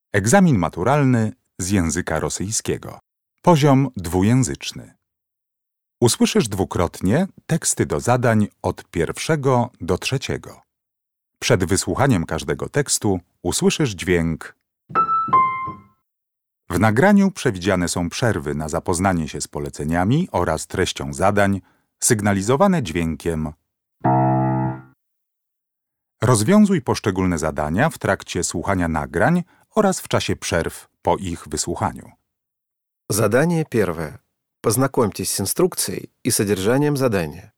Egzamin maturalny z języka rosyjskiego. Poziom dwujęzyczny. Usłyszysz dwukrotnie teksty do zadań od 1 do 3. Przed wysłuchaniem każdego tekstu usłyszysz dźwięk. W nagraniu przewidziane są przerwy na zapoznanie się z poleceniami oraz treścią zadań, sygnalizowane dźwiękiem. Rozwiązuj poszczególne zadania w trakcie słuchania nagrań oraz w czasie przerw po ich wysłuchaniu. Задание первое. Познакомьтесь с инструкцией и содержанием задания.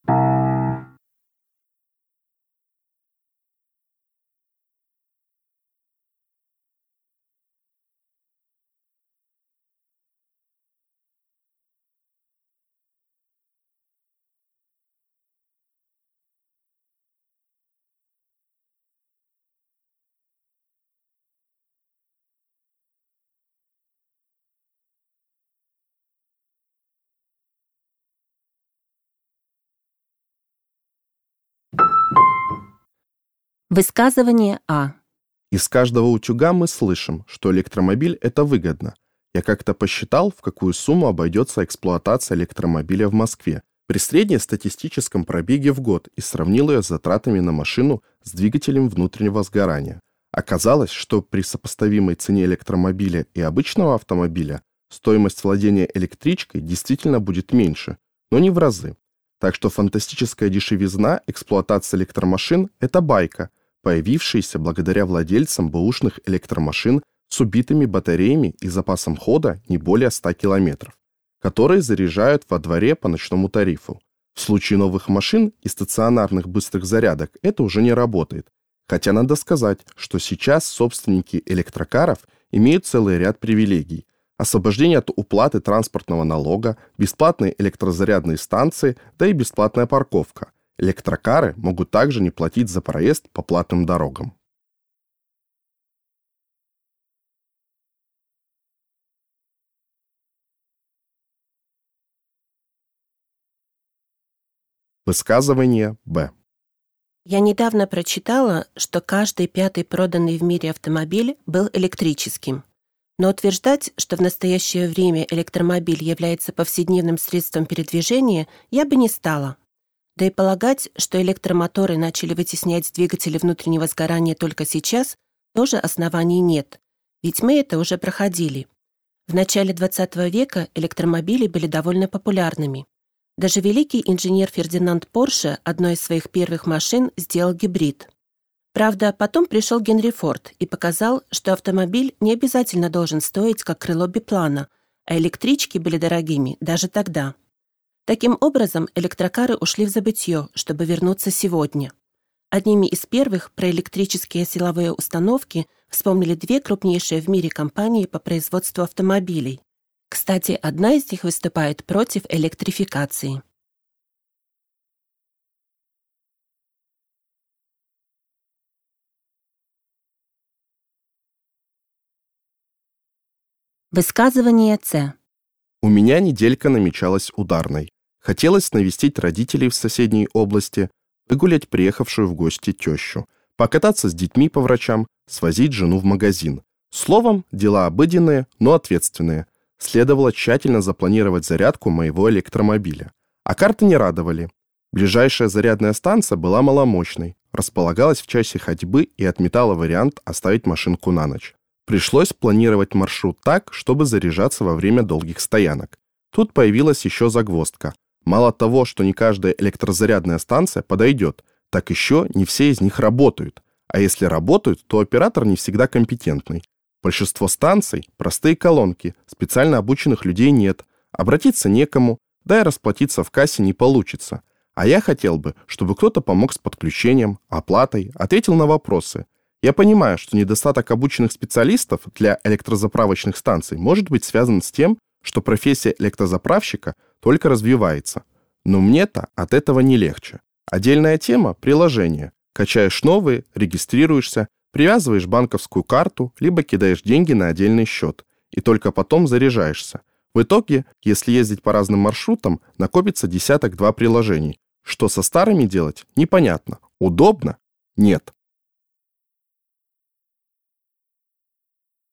Высказывание А. Из каждого утюга мы слышим, что электромобиль – это выгодно. Я как-то посчитал, в какую сумму обойдется эксплуатация электромобиля в Москве при среднестатистическом пробеге в год и сравнил ее с затратами на машину с двигателем внутреннего сгорания. Оказалось, что при сопоставимой цене электромобиля и обычного автомобиля стоимость владения электричкой действительно будет меньше, но не в разы. Так что фантастическая дешевизна эксплуатации электромашин – это байка, появившаяся благодаря владельцам бэушных электромашин с убитыми батареями и запасом хода не более 100 километров, которые заряжают во дворе по ночному тарифу. В случае новых машин и стационарных быстрых зарядок это уже не работает, хотя надо сказать, что сейчас собственники электрокаров имеют целый ряд привилегий. Освобождение от уплаты транспортного налога, бесплатные электрозарядные станции, да и бесплатная парковка. Электрокары могут также не платить за проезд по платным дорогам. Высказывание Б. Я недавно прочитала, что каждый 5-й проданный в мире автомобиль был электрическим. Но утверждать, что в настоящее время электромобиль является повседневным средством передвижения, я бы не стала. Да и полагать, что электромоторы начали вытеснять двигатели внутреннего сгорания только сейчас, тоже оснований нет, ведь мы это уже проходили. В начале 20 века электромобили были довольно популярными. Даже великий инженер Фердинанд Порше одной из своих первых машин сделал гибрид. Правда, потом пришел Генри Форд и показал, что автомобиль не обязательно должен стоить как крыло биплана, а электрички были дорогими даже тогда. Таким образом, электрокары ушли в забытье, чтобы вернуться сегодня. Одними из первых про электрические силовые установки вспомнили 2 крупнейшие в мире компании по производству автомобилей. Кстати, одна из них выступает против электрификации. Высказывание С. У меня неделька намечалась ударной. Хотелось навестить родителей в соседней области, выгулять приехавшую в гости тещу, покататься с детьми по врачам, свозить жену в магазин. Словом, дела обыденные, но ответственные. Следовало тщательно запланировать зарядку моего электромобиля. А карты не радовали. Ближайшая зарядная станция была маломощной, располагалась в часе ходьбы и отметала вариант оставить машинку на ночь. Пришлось планировать маршрут так, чтобы заряжаться во время долгих стоянок. Тут появилась еще загвоздка. Мало того, что не каждая электрозарядная станция подойдет, так еще не все из них работают. А если работают, то оператор не всегда компетентный. Большинство станций – простые колонки, специально обученных людей нет, обратиться некому, да и расплатиться в кассе не получится. А я хотел бы, чтобы кто-то помог с подключением, оплатой, ответил на вопросы. Я понимаю, что недостаток обученных специалистов для электрозаправочных станций может быть связан с тем, что профессия электрозаправщика только развивается. Но мне-то от этого не легче. Отдельная тема – приложение. Качаешь новые, регистрируешься, привязываешь банковскую карту, либо кидаешь деньги на отдельный счет, и только потом заряжаешься. В итоге, если ездить по разным маршрутам, накопится 10-2 приложений. Что со старыми делать, непонятно. Удобно? Нет.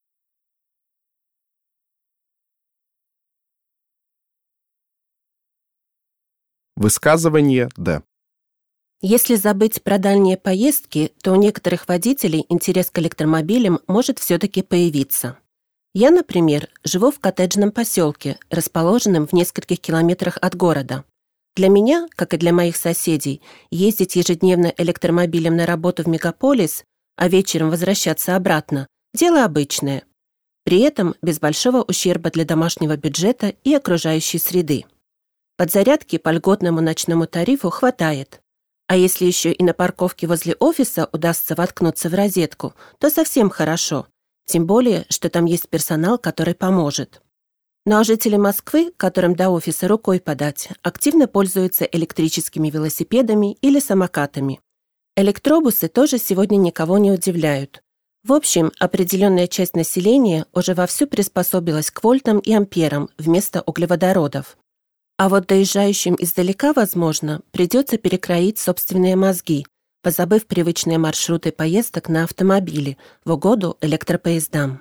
Высказывание Д. Если забыть про дальние поездки, то у некоторых водителей интерес к электромобилям может все-таки появиться. Я, например, живу в коттеджном поселке, расположенном в нескольких километрах от города. Для меня, как и для моих соседей, ездить ежедневно электромобилем на работу в мегаполис, а вечером возвращаться обратно – дело обычное. При этом без большого ущерба для домашнего бюджета и окружающей среды. Подзарядки по льготному ночному тарифу хватает. А если еще и на парковке возле офиса удастся воткнуться в розетку, то совсем хорошо. Тем более, что там есть персонал, который поможет. Ну а жители Москвы, которым до офиса рукой подать, активно пользуются электрическими велосипедами или самокатами. Электробусы тоже сегодня никого не удивляют. В общем, определенная часть населения уже вовсю приспособилась к вольтам и амперам вместо углеводородов. А вот доезжающим издалека, возможно, придется перекроить собственные мозги, позабыв привычные маршруты поездок на автомобиле в угоду электропоездам.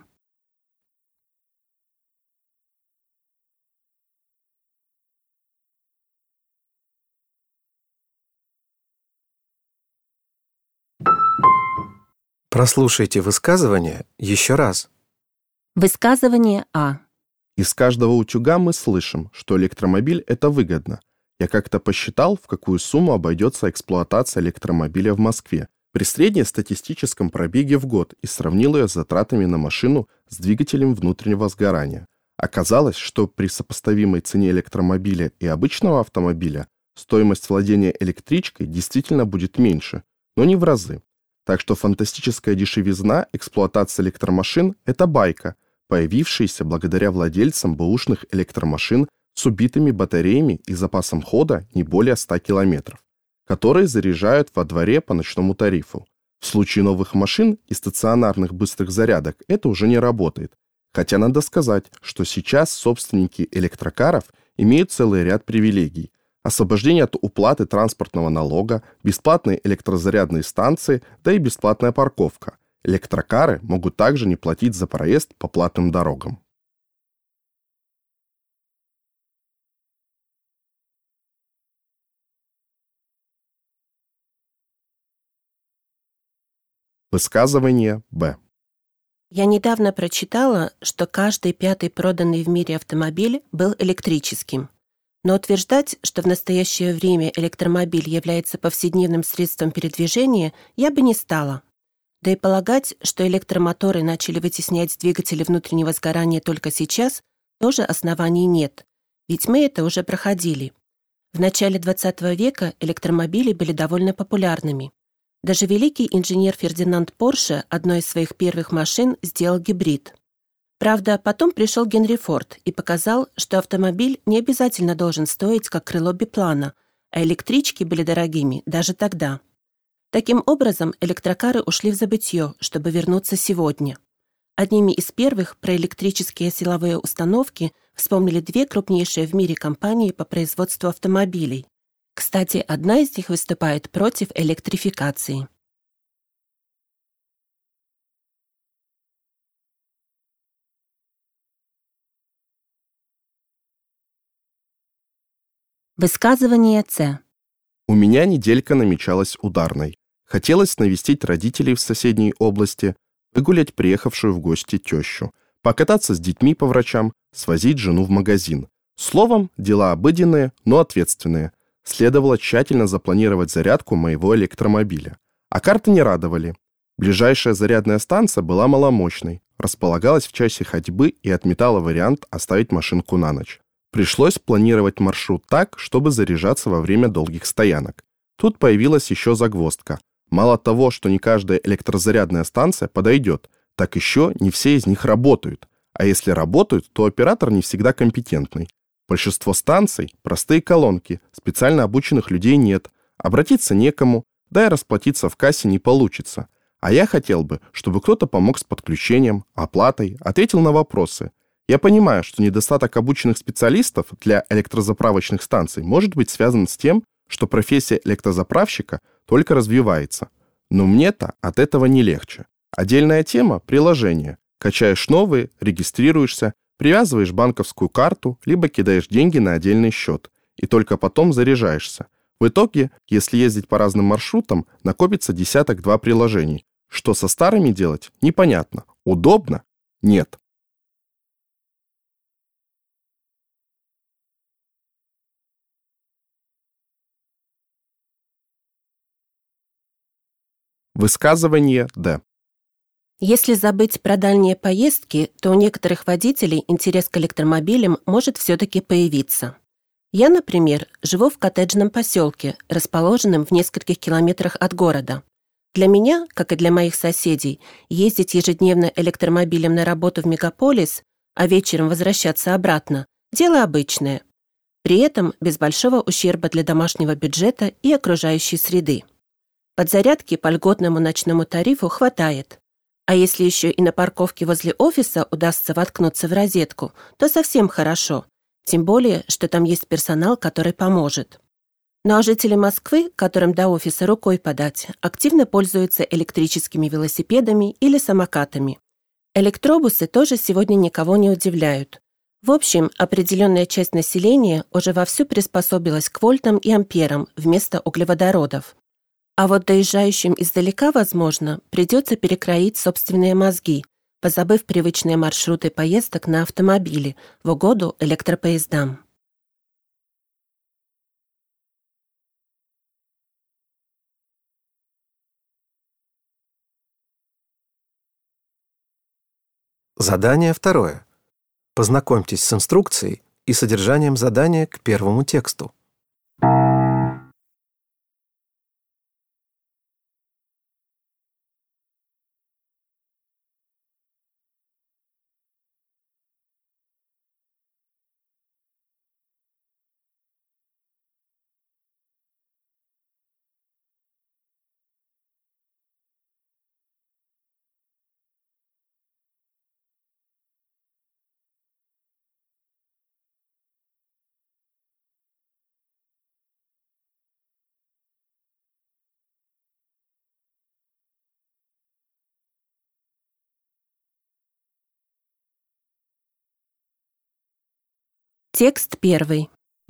Прослушайте высказывание еще раз. Высказывание А. Из каждого утюга мы слышим, что электромобиль – это выгодно. Я как-то посчитал, в какую сумму обойдется эксплуатация электромобиля в Москве при среднестатистическом пробеге в год и сравнил ее с затратами на машину с двигателем внутреннего сгорания. Оказалось, что при сопоставимой цене электромобиля и обычного автомобиля стоимость владения электричкой действительно будет меньше, но не в разы. Так что фантастическая дешевизна эксплуатации электромашин – это байка, появившаяся благодаря владельцам бэушных электромашин с убитыми батареями и запасом хода не более 100 километров, которые заряжают во дворе по ночному тарифу. В случае новых машин и стационарных быстрых зарядок это уже не работает. Хотя надо сказать, что сейчас собственники электрокаров имеют целый ряд привилегий. Освобождение от уплаты транспортного налога, бесплатные электрозарядные станции, да и бесплатная парковка. Электрокары могут также не платить за проезд по платным дорогам. Высказывание Б. Я недавно прочитала, что каждый пятый проданный в мире автомобиль был электрическим. Но утверждать, что в настоящее время электромобиль является повседневным средством передвижения, я бы не стала. Да и полагать, что электромоторы начали вытеснять двигатели внутреннего сгорания только сейчас, тоже оснований нет. Ведь мы это уже проходили. В начале XX века электромобили были довольно популярными. Даже великий инженер Фердинанд Порше одной из своих первых машин сделал гибрид. Правда, потом пришел Генри Форд и показал, что автомобиль не обязательно должен стоить, как крыло биплана, а электрички были дорогими даже тогда. Таким образом, электрокары ушли в забытье, чтобы вернуться сегодня. Одними из первых про электрические силовые установки вспомнили две крупнейшие в мире компании по производству автомобилей. Кстати, одна из них выступает против электрификации. Высказывание С. У меня неделька намечалась ударной. Хотелось навестить родителей в соседней области, выгулять приехавшую в гости тещу, покататься с детьми по врачам, свозить жену в магазин. Словом, дела обыденные, но ответственные. Следовало тщательно запланировать зарядку моего электромобиля. А карты не радовали. Ближайшая зарядная станция была маломощной, располагалась в часе ходьбы и отметала вариант оставить машинку на ночь. Пришлось планировать маршрут так, чтобы заряжаться во время долгих стоянок. Тут появилась еще загвоздка. Мало того, что не каждая электрозарядная станция подойдет, так еще не все из них работают. А если работают, то оператор не всегда компетентный. Большинство станций – простые колонки, специально обученных людей нет, обратиться некому, да и расплатиться в кассе не получится. А я хотел бы, чтобы кто-то помог с подключением, оплатой, ответил на вопросы. Я понимаю, что недостаток обученных специалистов для электрозаправочных станций может быть связан с тем, что профессия электрозаправщика только развивается. Но мне-то от этого не легче. Отдельная тема – приложение. Качаешь новые, регистрируешься, привязываешь банковскую карту, либо кидаешь деньги на отдельный счет. и только потом заряжаешься. В итоге, если ездить по разным маршрутам, накопится десяток-два приложений. Что со старыми делать? Непонятно. Удобно? Нет. Высказывание Д. Если забыть про дальние поездки, то у некоторых водителей интерес к электромобилям может все-таки появиться. Я, например, живу в коттеджном поселке, расположенном в нескольких километрах от города. Для меня, как и для моих соседей, ездить ежедневно электромобилем на работу в мегаполис, а вечером возвращаться обратно – дело обычное. При этом без большого ущерба для домашнего бюджета и окружающей среды. Подзарядки по льготному ночному тарифу хватает. А если еще и на парковке возле офиса удастся воткнуться в розетку, то совсем хорошо. Тем более, что там есть персонал, который поможет. Ну а жители Москвы, которым до офиса рукой подать, активно пользуются электрическими велосипедами или самокатами. Электробусы тоже сегодня никого не удивляют. В общем, определенная часть населения уже вовсю приспособилась к вольтам и амперам вместо углеводородов. А вот доезжающим издалека, возможно, придется перекроить собственные мозги, позабыв привычные маршруты поездок на автомобиле в угоду электропоездам. Задание второе. Познакомьтесь с инструкцией и содержанием задания к первому тексту. Текст первый.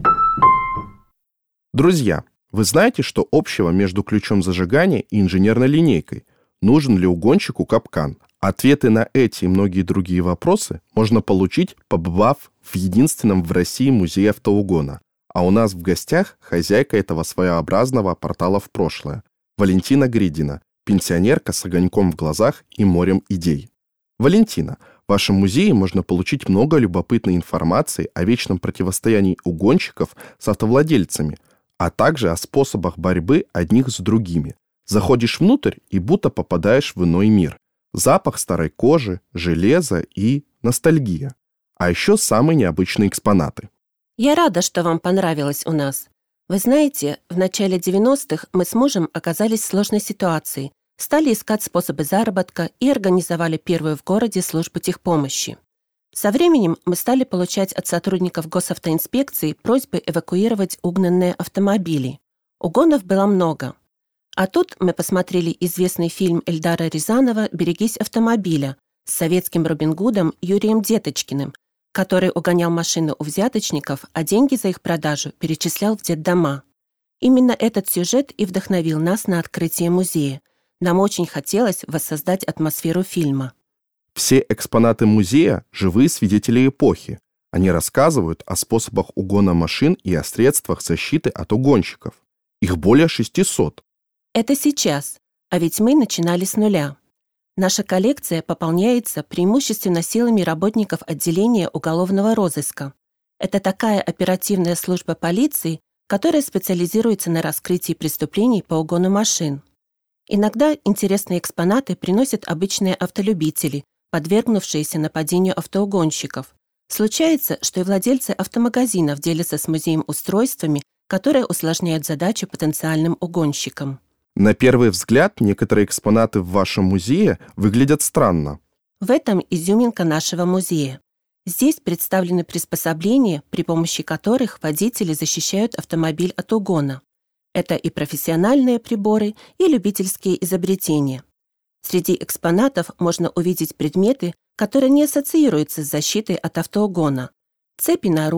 Друзья, вы знаете, что общего между ключом зажигания и инженерной линейкой? Нужен ли угонщику капкан? Ответы на эти и многие другие вопросы можно получить, побывав в единственном в России музее автоугона. А у нас в гостях хозяйка этого своеобразного портала в прошлое. Валентина Гридина, пенсионерка с огоньком в глазах и морем идей. Валентина, в вашем музее можно получить много любопытной информации о вечном противостоянии угонщиков с автовладельцами, а также о способах борьбы одних с другими. Заходишь внутрь и будто попадаешь в иной мир. Запах старой кожи, железа и ностальгия. А еще самые необычные экспонаты. Я рада, что вам понравилось у нас. Вы знаете, в начале 90-х мы с мужем оказались в сложной ситуации, стали искать способы заработка и организовали первую в городе службу техпомощи. Со временем мы стали получать от сотрудников госавтоинспекции просьбы эвакуировать угнанные автомобили. Угонов было много. А тут мы посмотрели известный фильм Эльдара Рязанова «Берегись автомобиля» с советским Робин Гудом Юрием Деточкиным, который угонял машины у взяточников, а деньги за их продажу перечислял в детдома. Именно этот сюжет и вдохновил нас на открытие музея. Нам очень хотелось воссоздать атмосферу фильма. Все экспонаты музея – живые свидетели эпохи. Они рассказывают о способах угона машин и о средствах защиты от угонщиков. Их более 600. Это сейчас, а ведь мы начинали с нуля. Наша коллекция пополняется преимущественно силами работников отделения уголовного розыска. Это такая оперативная служба полиции, которая специализируется на раскрытии преступлений по угону машин. Иногда интересные экспонаты приносят обычные автолюбители, подвергнувшиеся нападению автоугонщиков. Случается, что и владельцы автомагазинов делятся с музеем устройствами, которые усложняют задачу потенциальным угонщикам. На первый взгляд, некоторые экспонаты в вашем музее выглядят странно. В этом изюминка нашего музея. Здесь представлены приспособления, при помощи которых водители защищают автомобиль от угона. Это и профессиональные приборы, и любительские изобретения. Среди экспонатов можно увидеть предметы, которые не ассоциируются с защитой от автоугона. Цепи на руль,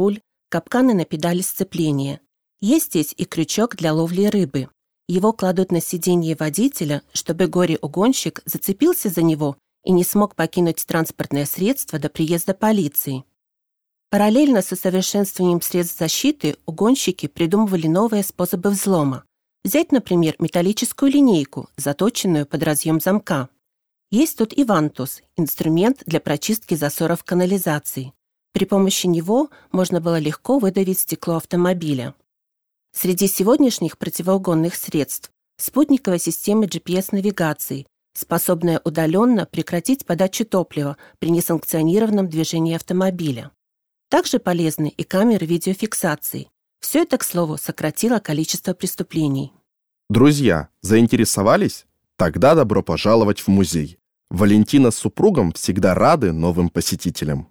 капканы на педали сцепления. Есть здесь и крючок для ловли рыбы. Его кладут на сиденье водителя, чтобы горе-угонщик зацепился за него и не смог покинуть транспортное средство до приезда полиции. Параллельно с усовершенствованием средств защиты угонщики придумывали новые способы взлома. Взять, например, металлическую линейку, заточенную под разъем замка. Есть тут и вантус – инструмент для прочистки засоров канализации. При помощи него можно было легко выдавить стекло автомобиля. Среди сегодняшних противоугонных средств – спутниковая система GPS-навигации, способная удаленно прекратить подачу топлива при несанкционированном движении автомобиля. Также полезны и камеры видеофиксации. Все это, к слову, сократило количество преступлений. Друзья, заинтересовались? Тогда добро пожаловать в музей. Валентина с супругом всегда рады новым посетителям.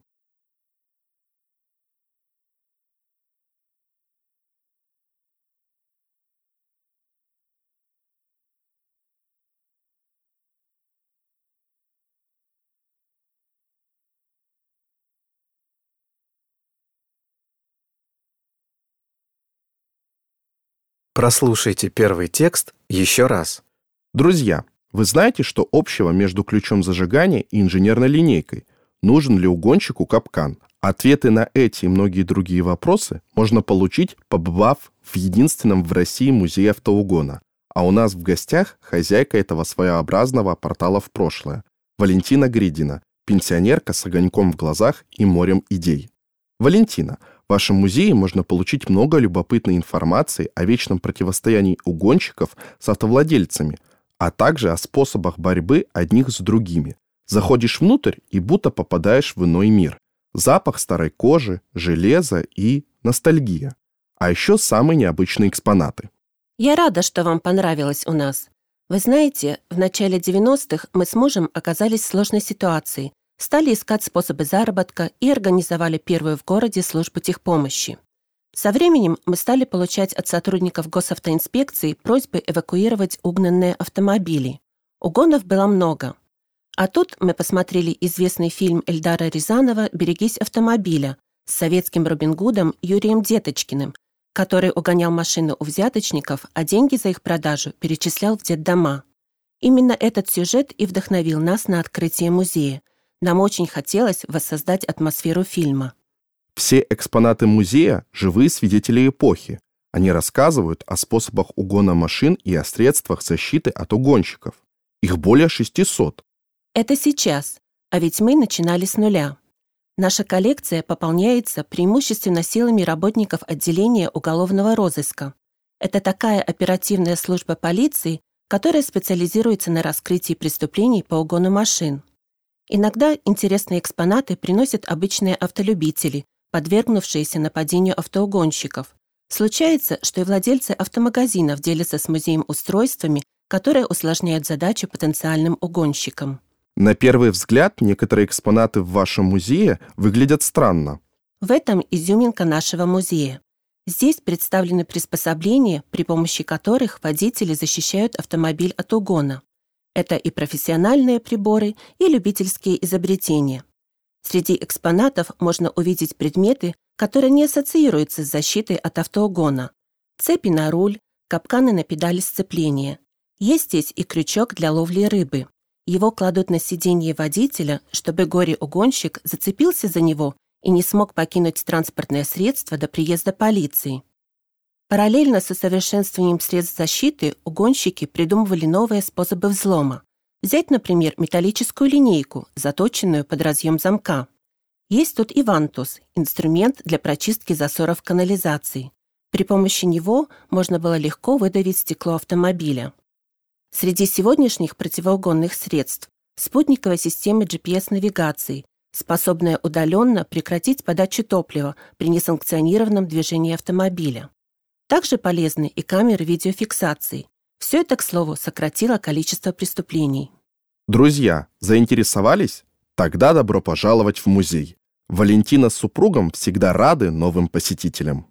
Прослушайте первый текст еще раз. Друзья, вы знаете, что общего между ключом зажигания и инженерной линейкой? Нужен ли угонщику капкан? Ответы на эти и многие другие вопросы можно получить, побывав в единственном в России музее автоугона. А у нас в гостях хозяйка этого своеобразного портала в прошлое, Валентина Гридина, пенсионерка с огоньком в глазах и морем идей. Валентина, в вашем музее можно получить много любопытной информации о вечном противостоянии угонщиков с автовладельцами, а также о способах борьбы одних с другими. Заходишь внутрь и будто попадаешь в иной мир. Запах старой кожи, железа и ностальгия. А еще самые необычные экспонаты. Я рада, что вам понравилось у нас. Вы знаете, в начале 90-х мы с мужем оказались в сложной ситуации, стали искать способы заработка и организовали первую в городе службу техпомощи. Со временем мы стали получать от сотрудников госавтоинспекции просьбы эвакуировать угнанные автомобили. Угонов было много. А тут мы посмотрели известный фильм Эльдара Рязанова «Берегись автомобиля» с советским Робин Гудом Юрием Деточкиным, который угонял машины у взяточников, а деньги за их продажу перечислял в детдома. Именно этот сюжет и вдохновил нас на открытие музея. Нам очень хотелось воссоздать атмосферу фильма. Все экспонаты музея – живые свидетели эпохи. Они рассказывают о способах угона машин и о средствах защиты от угонщиков. Их более 600. Это сейчас, а ведь мы начинали с нуля. Наша коллекция пополняется преимущественно силами работников отделения уголовного розыска. Это такая оперативная служба полиции, которая специализируется на раскрытии преступлений по угону машин. Иногда интересные экспонаты приносят обычные автолюбители, подвергнувшиеся нападению автоугонщиков. Случается, что и владельцы автомагазинов делятся с музеем устройствами, которые усложняют задачу потенциальным угонщикам. На первый взгляд, некоторые экспонаты в вашем музее выглядят странно. В этом изюминка нашего музея. Здесь представлены приспособления, при помощи которых водители защищают автомобиль от угона. Это и профессиональные приборы, и любительские изобретения. Среди экспонатов можно увидеть предметы, которые не ассоциируются с защитой от автоугона. Цепи на руль, капканы на педали сцепления. Есть здесь и крючок для ловли рыбы. Его кладут на сиденье водителя, чтобы горе-угонщик зацепился за него и не смог покинуть транспортное средство до приезда полиции. Параллельно с усовершенствованием средств защиты угонщики придумывали новые способы взлома. Взять, например, металлическую линейку, заточенную под разъем замка. Есть тут и вантус – инструмент для прочистки засоров канализации. При помощи него можно было легко выдавить стекло автомобиля. Среди сегодняшних противоугонных средств – спутниковая система GPS-навигации, способная удаленно прекратить подачу топлива при несанкционированном движении автомобиля. Также полезны и камеры видеофиксации. Все это, к слову, сократило количество преступлений. Друзья, заинтересовались? Тогда добро пожаловать в музей. Валентина с супругом всегда рады новым посетителям.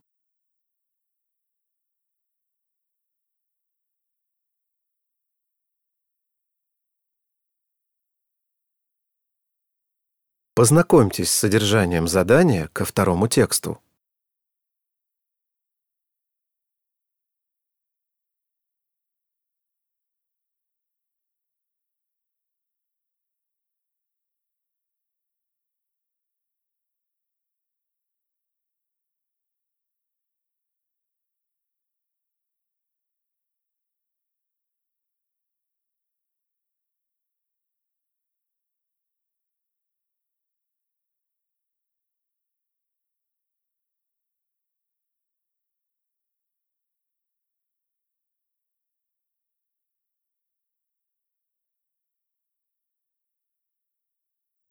Познакомьтесь с содержанием задания ко второму тексту.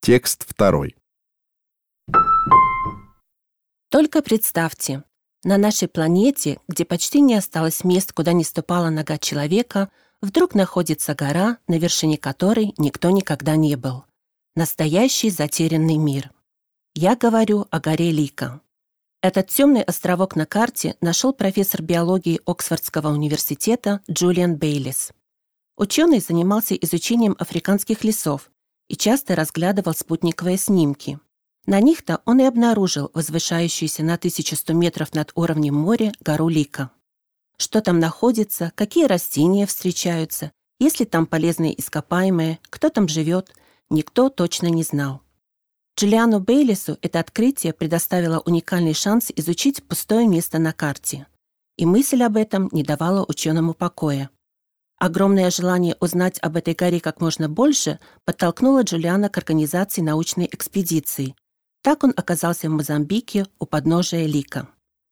Текст 2. Только представьте, на нашей планете, где почти не осталось мест, куда не ступала нога человека, вдруг находится гора, на вершине которой никто никогда не был. Настоящий затерянный мир. Я говорю о горе Лика. Этот темный островок на карте нашел профессор биологии Оксфордского университета Джулиан Бейлис. Ученый занимался изучением африканских лесов и часто разглядывал спутниковые снимки. На них-то он и обнаружил возвышающуюся на 1100 метров над уровнем моря гору Лика. Что там находится, какие растения встречаются, есть ли там полезные ископаемые, кто там живет, никто точно не знал. Джулиану Бейлису это открытие предоставило уникальный шанс изучить пустое место на карте. И мысль об этом не давала ученому покоя. Огромное желание узнать об этой горе как можно больше подтолкнуло Джулиана к организации научной экспедиции. Так он оказался в Мозамбике у подножия Лика.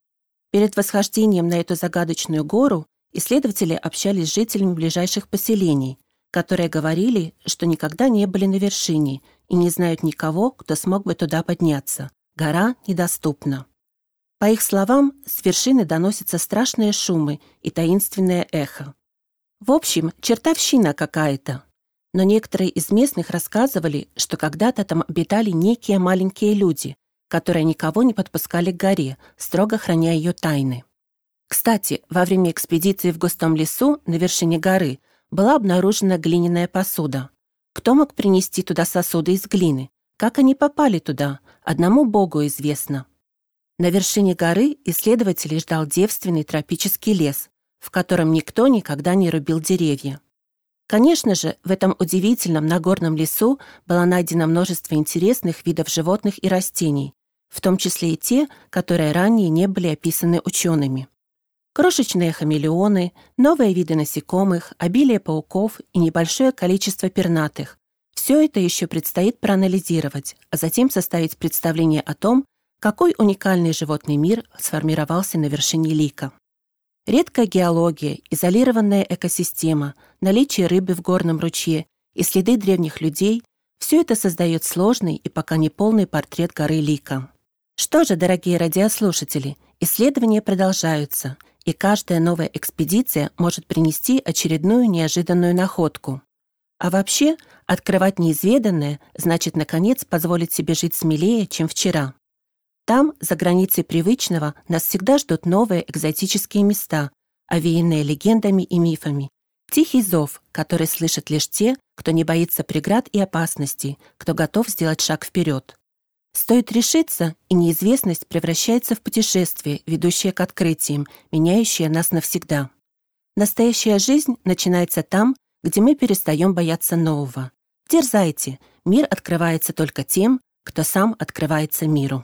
Перед восхождением на эту загадочную гору исследователи общались с жителями ближайших поселений, которые говорили, что никогда не были на вершине и не знают никого, кто смог бы туда подняться. Гора недоступна. По их словам, с вершины доносятся страшные шумы и таинственное эхо. В общем, чертовщина какая-то. Но некоторые из местных рассказывали, что когда-то там обитали некие маленькие люди, которые никого не подпускали к горе, строго храня ее тайны. Кстати, во время экспедиции в густом лесу на вершине горы была обнаружена глиняная посуда. Кто мог принести туда сосуды из глины? Как они попали туда? Одному Богу известно. На вершине горы исследователей ждал девственный тропический лес, в котором никто никогда не рубил деревья. Конечно же, в этом удивительном нагорном лесу было найдено множество интересных видов животных и растений, в том числе и те, которые ранее не были описаны учеными. Крошечные хамелеоны, новые виды насекомых, обилие пауков и небольшое количество пернатых. Все это еще предстоит проанализировать, а затем составить представление о том, какой уникальный животный мир сформировался на вершине Лика. Редкая геология, изолированная экосистема, наличие рыбы в горном ручье и следы древних людей – все это создает сложный и пока не полный портрет горы Лика. Что же, дорогие радиослушатели, исследования продолжаются, и каждая новая экспедиция может принести очередную неожиданную находку. А вообще, открывать неизведанное значит, наконец, позволить себе жить смелее, чем вчера. Там, за границей привычного, нас всегда ждут новые экзотические места, овеянные легендами и мифами. Тихий зов, который слышат лишь те, кто не боится преград и опасностей, кто готов сделать шаг вперед. Стоит решиться, и неизвестность превращается в путешествие, ведущее к открытиям, меняющее нас навсегда. Настоящая жизнь начинается там, где мы перестаем бояться нового. Дерзайте, мир открывается только тем, кто сам открывается миру.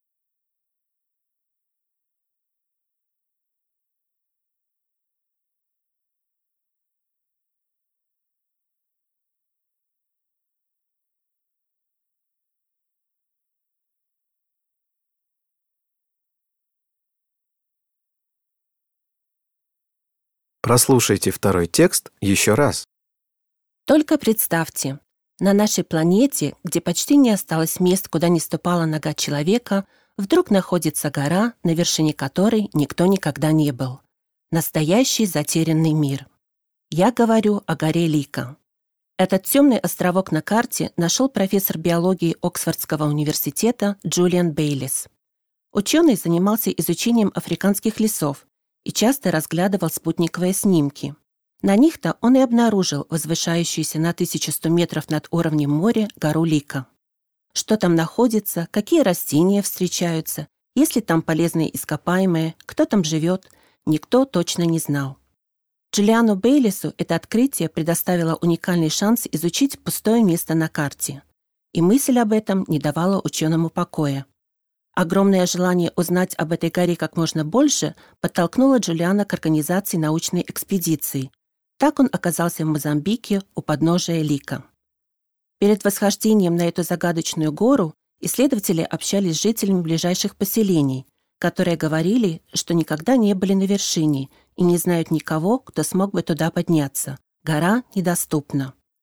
Прослушайте второй текст еще раз. Только представьте, на нашей планете, где почти не осталось мест, куда не ступала нога человека, вдруг находится гора, на вершине которой никто никогда не был. Настоящий затерянный мир. Я говорю о горе Лика. Этот темный островок на карте нашел профессор биологии Оксфордского университета Джулиан Бейлис. Ученый занимался изучением африканских лесов и часто разглядывал спутниковые снимки. На них-то он и обнаружил возвышающуюся на 1100 метров над уровнем моря гору Лика. Что там находится, какие растения встречаются, есть ли там полезные ископаемые, кто там живет, никто точно не знал. Джулиану Бейлису это открытие предоставило уникальный шанс изучить пустое место на карте. И мысль об этом не давала ученому покоя. Огромное желание узнать об этой горе как можно больше подтолкнуло Джулиана к организации научной экспедиции. Так он оказался в Мозамбике у подножия Лика. Перед восхождением на эту загадочную гору исследователи общались с жителями ближайших поселений, которые говорили, что никогда не были на вершине и не знают никого, кто смог бы туда подняться. Гора недоступна.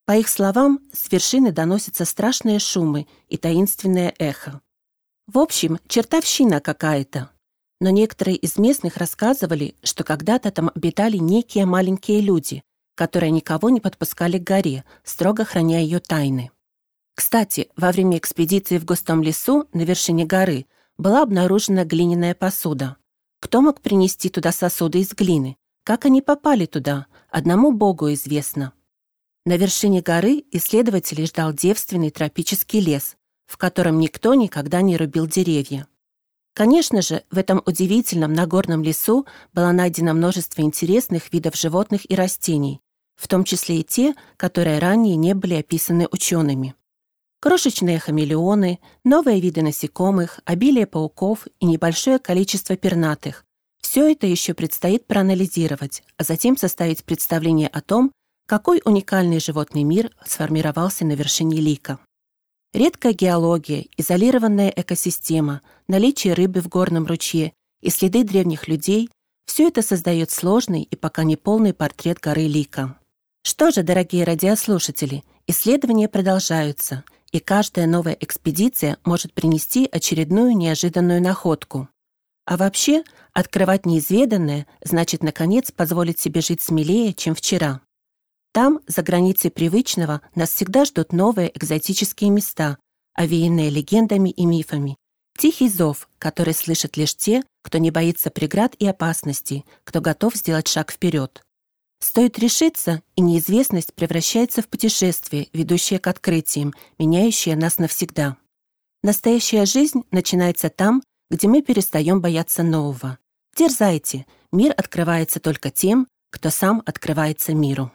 По их словам, с вершины доносятся страшные шумы и таинственное эхо. В общем, чертовщина какая-то. Но некоторые из местных рассказывали, что когда-то там обитали некие маленькие люди, которые никого не подпускали к горе, строго храня ее тайны. Кстати, во время экспедиции в густом лесу на вершине горы была обнаружена глиняная посуда. Кто мог принести туда сосуды из глины? Как они попали туда? Одному Богу известно. На вершине горы исследователей ждал девственный тропический лес, в котором никто никогда не рубил деревья. Конечно же, в этом удивительном нагорном лесу было найдено множество интересных видов животных и растений, в том числе и те, которые ранее не были описаны учеными. Крошечные хамелеоны, новые виды насекомых, обилие пауков и небольшое количество пернатых. Все это еще предстоит проанализировать, а затем составить представление о том, какой уникальный животный мир сформировался на вершине лика. Редкая геология, изолированная экосистема, наличие рыбы в горном ручье и следы древних людей – все это создает сложный и пока не полный портрет горы Лика. Что же, дорогие радиослушатели, исследования продолжаются, и каждая новая экспедиция может принести очередную неожиданную находку. А вообще, открывать неизведанное значит, наконец, позволить себе жить смелее, чем вчера. Там, за границей привычного, нас всегда ждут новые экзотические места, овеянные легендами и мифами. Тихий зов, который слышат лишь те, кто не боится преград и опасностей, кто готов сделать шаг вперед. Стоит решиться, и неизвестность превращается в путешествие, ведущее к открытиям, меняющее нас навсегда. Настоящая жизнь начинается там, где мы перестаем бояться нового. Дерзайте, мир открывается только тем, кто сам открывается миру.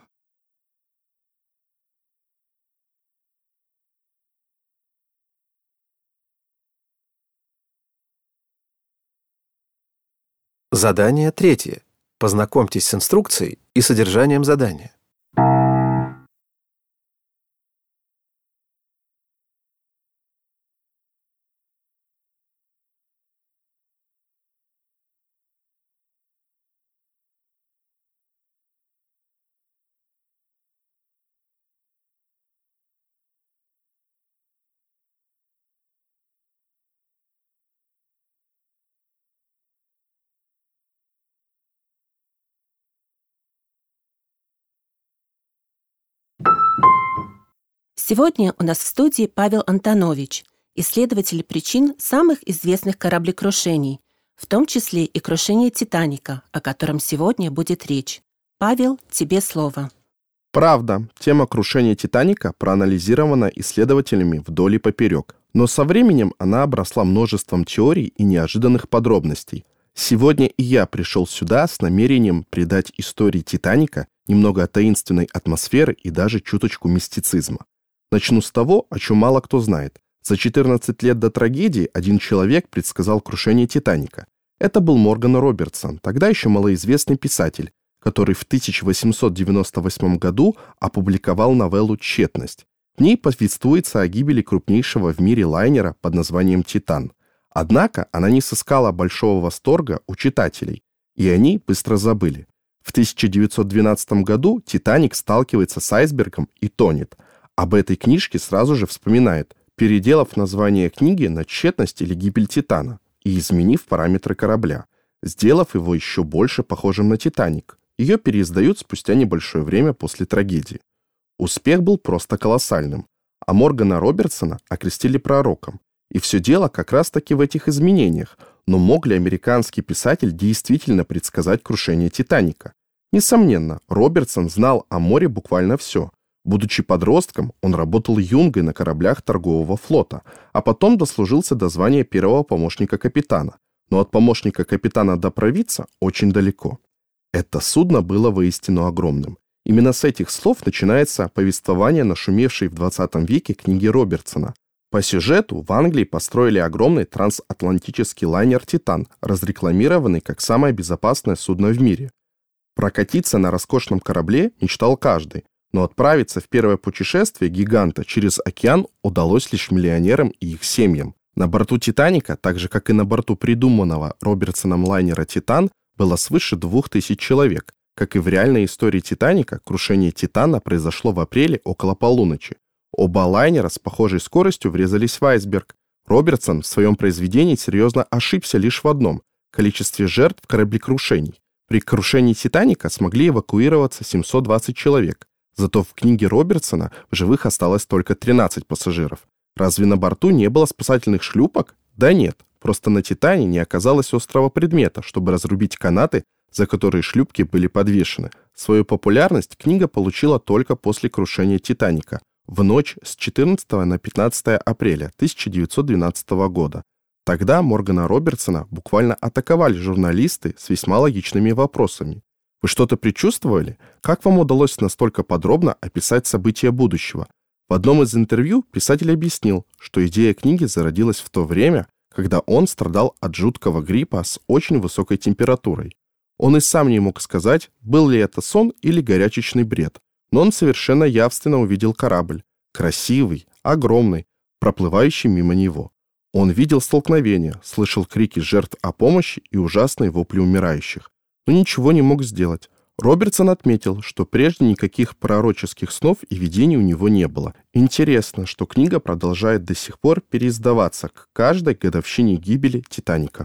Задание 3. Познакомьтесь с инструкцией и содержанием задания. Сегодня у нас в студии Павел Антонович, исследователь причин самых известных кораблекрушений, в том числе и крушения «Титаника», о котором сегодня будет речь. Павел, тебе слово. Правда, тема крушения «Титаника» проанализирована исследователями вдоль и поперек, но со временем она обросла множеством теорий и неожиданных подробностей. Сегодня и я пришел сюда с намерением придать истории «Титаника» немного таинственной атмосферы и даже чуточку мистицизма. Начну с того, о чем мало кто знает. За 14 лет до трагедии один человек предсказал крушение «Титаника». Это был Морган Робертсон, тогда еще малоизвестный писатель, который в 1898 году опубликовал новеллу «Тщетность». В ней повествуется о гибели крупнейшего в мире лайнера под названием «Титан». Однако она не сыскала большого восторга у читателей, и они быстро забыли. В 1912 году «Титаник» сталкивается с айсбергом и тонет. Об этой книжке сразу же вспоминает, переделав название книги на «Тщетность» или «Гибель Титана» и изменив параметры корабля, сделав его еще больше похожим на «Титаник». Ее переиздают спустя небольшое время после трагедии. Успех был просто колоссальным, а Моргана Робертсона окрестили пророком. И все дело как раз-таки в этих изменениях, но мог ли американский писатель действительно предсказать крушение «Титаника»? Несомненно, Робертсон знал о море буквально все. Будучи подростком, он работал юнгой на кораблях торгового флота, а потом дослужился до звания первого помощника капитана. Но от помощника капитана до провидца очень далеко. Это судно было воистину огромным. Именно с этих слов начинается повествование нашумевшей в 20 веке книги Робертсона. По сюжету в Англии построили огромный трансатлантический лайнер «Титан», разрекламированный как самое безопасное судно в мире. Прокатиться на роскошном корабле мечтал каждый, но отправиться в первое путешествие гиганта через океан удалось лишь миллионерам и их семьям. На борту «Титаника», так же как и на борту придуманного Робертсоном лайнера «Титан», было свыше 2000 человек, Как и в реальной истории «Титаника», крушение «Титана» произошло в апреле около полуночи. Оба лайнера с похожей скоростью врезались в айсберг. Робертсон в своем произведении серьезно ошибся лишь в одном – количестве жертв кораблекрушений. При крушении «Титаника» смогли эвакуироваться 720 человек. Зато в книге Робертсона в живых осталось только 13 пассажиров. Разве на борту не было спасательных шлюпок? Да нет, просто на «Титане» не оказалось острого предмета, чтобы разрубить канаты, за которые шлюпки были подвешены. Свою популярность книга получила только после крушения «Титаника», в ночь с 14 на 15 апреля 1912 года. Тогда Моргана Робертсона буквально атаковали журналисты с весьма логичными вопросами. Вы что-то предчувствовали? Как вам удалось настолько подробно описать события будущего? В одном из интервью писатель объяснил, что идея книги зародилась в то время, когда он страдал от жуткого гриппа с очень высокой температурой. Он и сам не мог сказать, был ли это сон или горячечный бред, но он совершенно явственно увидел корабль, красивый, огромный, проплывающий мимо него. Он видел столкновения, слышал крики жертв о помощи и ужасные вопли умирающих, но ничего не мог сделать. Робертсон отметил, что прежде никаких пророческих снов и видений у него не было. Интересно, что книга продолжает до сих пор переиздаваться к каждой годовщине гибели «Титаника».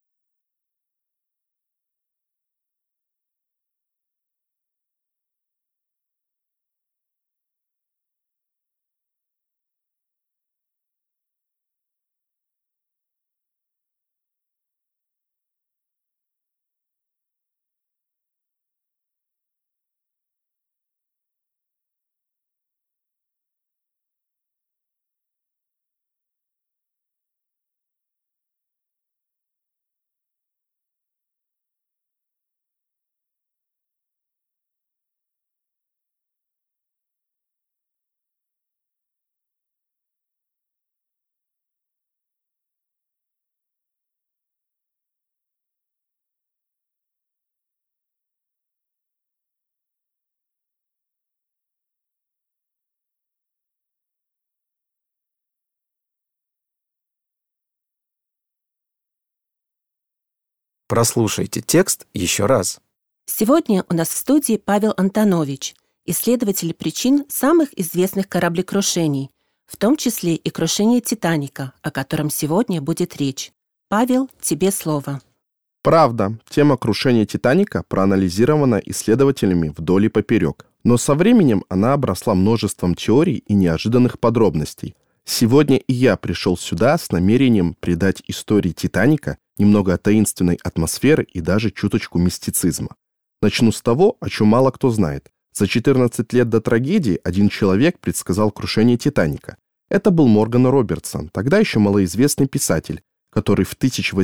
Прослушайте текст еще раз. Сегодня у нас в студии Павел Антонович, исследователь причин самых известных кораблекрушений, в том числе и крушение «Титаника», о котором сегодня будет речь. Павел, тебе слово. Правда, тема крушения «Титаника» проанализирована исследователями вдоль и поперек, но со временем она обросла множеством теорий и неожиданных подробностей. Сегодня и я пришел сюда с намерением придать истории «Титаника» немного таинственной атмосферы и даже чуточку мистицизма. Начну с того, о чем мало кто знает. За 14 лет до трагедии один человек предсказал крушение «Титаника». Это был Морган Робертсон, тогда еще малоизвестный писатель, который в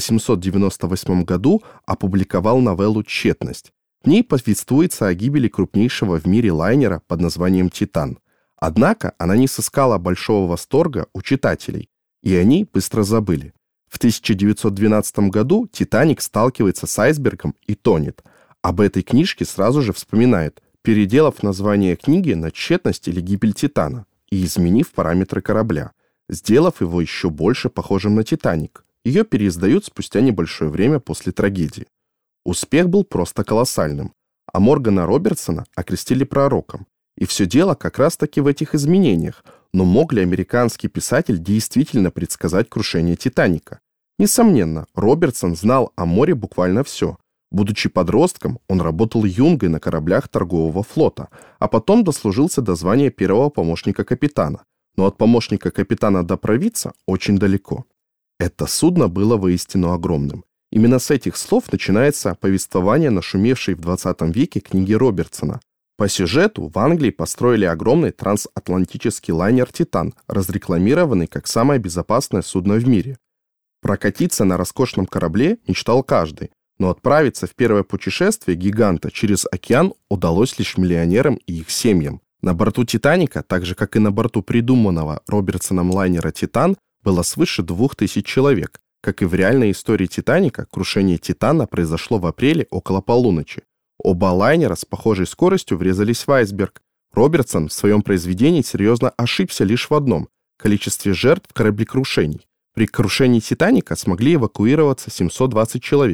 1898 году опубликовал новеллу «Тщетность». В ней повествуется о гибели крупнейшего в мире лайнера под названием «Титан». Однако она не сыскала большого восторга у читателей, и они быстро забыли. В 1912 году «Титаник» сталкивается с айсбергом и тонет. Об этой книжке сразу же вспоминает, переделав название книги на «Тщетность» или «Гибель Титана» и изменив параметры корабля, сделав его еще больше похожим на «Титаник». Ее переиздают спустя небольшое время после трагедии. Успех был просто колоссальным, а Моргана Робертсона окрестили пророком. И все дело как раз-таки в этих изменениях. Но мог ли американский писатель действительно предсказать крушение «Титаника»? Несомненно, Робертсон знал о море буквально все. Будучи подростком, он работал юнгой на кораблях торгового флота, а потом дослужился до звания первого помощника капитана. Но от помощника капитана до провидца очень далеко. Это судно было воистину огромным. Именно с этих слов начинается повествование нашумевшей в 20 веке книги Робертсона. По сюжету в Англии построили огромный трансатлантический лайнер «Титан», разрекламированный как самое безопасное судно в мире. Прокатиться на роскошном корабле мечтал каждый, но отправиться в первое путешествие гиганта через океан удалось лишь миллионерам и их семьям. На борту «Титаника», так же как и на борту придуманного Робертсоном лайнера «Титан», было свыше 2000 человек. Как и в реальной истории «Титаника», крушение «Титана» произошло в апреле около полуночи. Оба лайнера с похожей скоростью врезались в айсберг. Робертсон в своем произведении серьезно ошибся лишь в одном – количестве жертв кораблекрушений. При крушении «Титаника» смогли эвакуироваться 720 человек.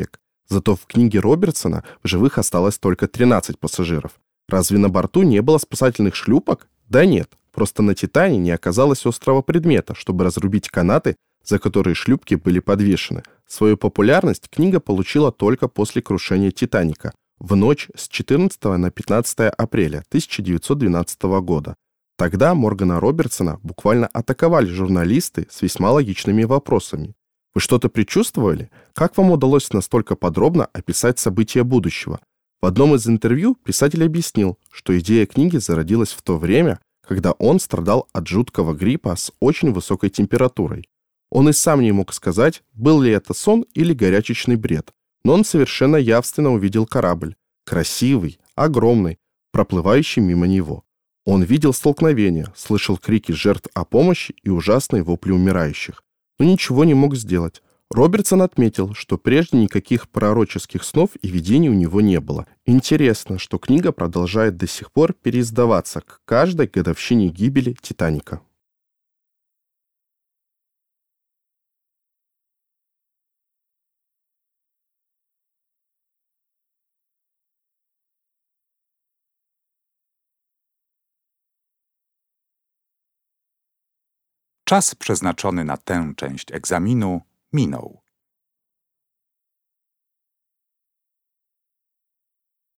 Зато в книге Робертсона в живых осталось только 13 пассажиров. Разве на борту не было спасательных шлюпок? Да нет, просто на «Титане» не оказалось острого предмета, чтобы разрубить канаты, за которые шлюпки были подвешены. Свою популярность книга получила только после крушения «Титаника» в ночь с 14 на 15 апреля 1912 года. Тогда Моргана Робертсона буквально атаковали журналисты с весьма логичными вопросами. Вы что-то предчувствовали? Как вам удалось настолько подробно описать события будущего? В одном из интервью писатель объяснил, что идея книги зародилась в то время, когда он страдал от жуткого гриппа с очень высокой температурой. Он и сам не мог сказать, был ли это сон или горячечный бред, но он совершенно явственно увидел корабль, красивый, огромный, проплывающий мимо него. Он видел столкновения, слышал крики жертв о помощи и ужасные вопли умирающих, но ничего не мог сделать. Робертсон отметил, что прежде никаких пророческих снов и видений у него не было. Интересно, что книга продолжает до сих пор переиздаваться к каждой годовщине гибели «Титаника». Czas przeznaczony na tę część egzaminu minął.